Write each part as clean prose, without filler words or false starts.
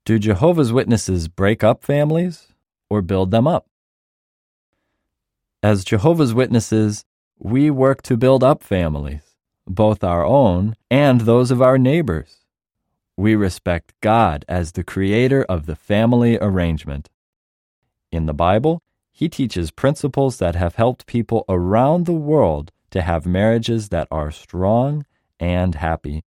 Do Jehovah's Witnesses break up families or build them up? As Jehovah's Witnesses, we work to build up families, both our own and those of our neighbors. We respect God as the creator of the family arrangement. In the Bible, He teaches principles that have helped people around the world to have marriages that are strong and happy.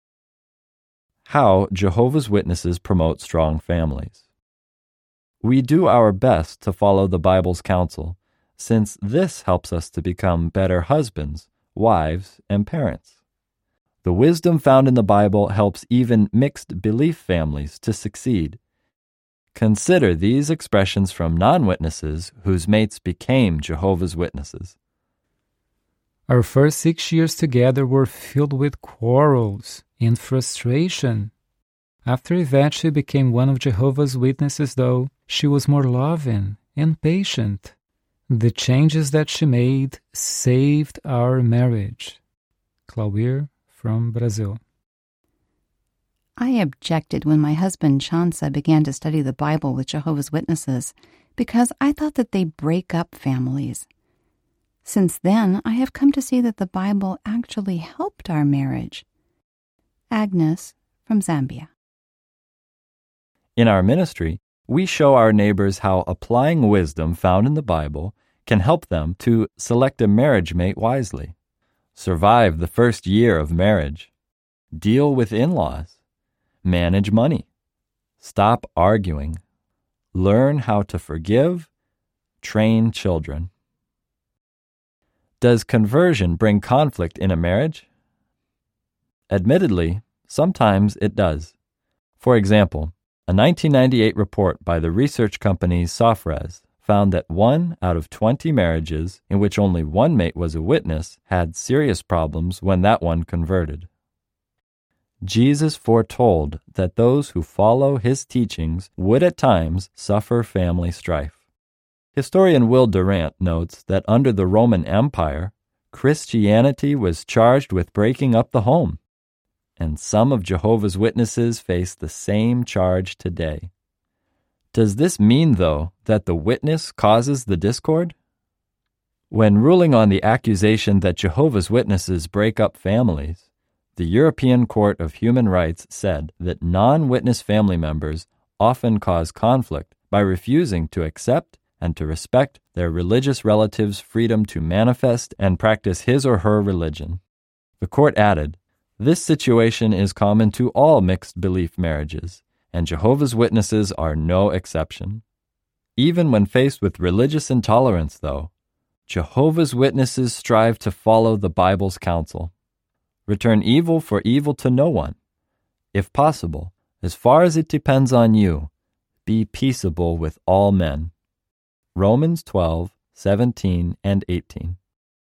How Jehovah's Witnesses promote strong families. We do our best to follow the Bible's counsel, since this helps us to become better husbands, wives, and parents. The wisdom found in the Bible helps even mixed belief families to succeed. Consider these expressions from non-witnesses whose mates became Jehovah's Witnesses. Our first 6 years together were filled with quarrels and frustration. After Yvette she became one of Jehovah's Witnesses, though, she was more loving and patient. The changes that she made saved our marriage. Clauir from Brazil. I objected when my husband Chansa began to study the Bible with Jehovah's Witnesses because I thought that they break up families. Since then, I have come to see that the Bible actually helped our marriage. Agnes from Zambia. In our ministry, we show our neighbors how applying wisdom found in the Bible can help them to select a marriage mate wisely, survive the first year of marriage, deal with in-laws, manage money, stop arguing, learn how to forgive, train children. Does conversion bring conflict in a marriage? Admittedly, sometimes it does. For example, a 1998 report by the research company Sofres found that 1 out of 20 marriages in which only one mate was a witness had serious problems when that one converted. Jesus foretold that those who follow His teachings would at times suffer family strife. Historian Will Durant notes that under the Roman Empire, Christianity was charged with breaking up the home, and some of Jehovah's Witnesses face the same charge today. Does this mean, though, that the witness causes the discord? When ruling on the accusation that Jehovah's Witnesses break up families, the European Court of Human Rights said that non-witness family members often cause conflict by refusing to accept and to respect their religious relatives' freedom to manifest and practice his or her religion. The court added, "This situation is common to all mixed belief marriages, and Jehovah's Witnesses are no exception. Even when faced with religious intolerance, though, Jehovah's Witnesses strive to follow the Bible's counsel. Return evil for evil to no one. If possible, as far as it depends on you, be peaceable with all men." Romans 12:17 and 18.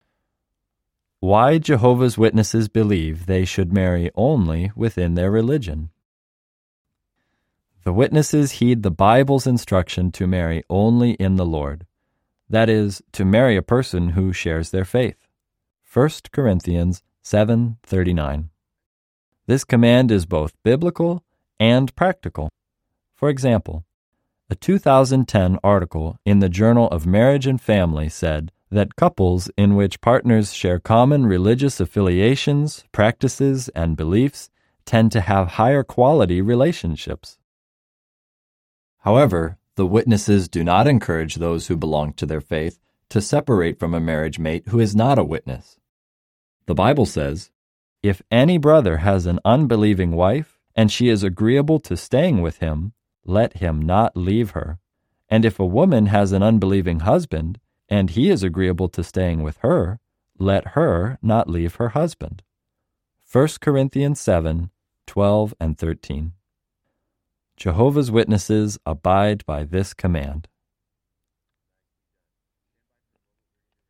Why Jehovah's Witnesses believe they should marry only within their religion. The witnesses heed the Bible's instruction to marry only in the Lord. That is, to marry a person who shares their faith. 1 Corinthians 7:39. This command is both biblical and practical. For example, a 2010 article in the Journal of Marriage and Family said that couples in which partners share common religious affiliations, practices, and beliefs tend to have higher quality relationships. However, the witnesses do not encourage those who belong to their faith to separate from a marriage mate who is not a witness. The Bible says, "If any brother has an unbelieving wife, and she is agreeable to staying with him, let him not leave her. And if a woman has an unbelieving husband, and he is agreeable to staying with her, let her not leave her husband." 1 Corinthians 7:12 and 13. Jehovah's Witnesses abide by this command.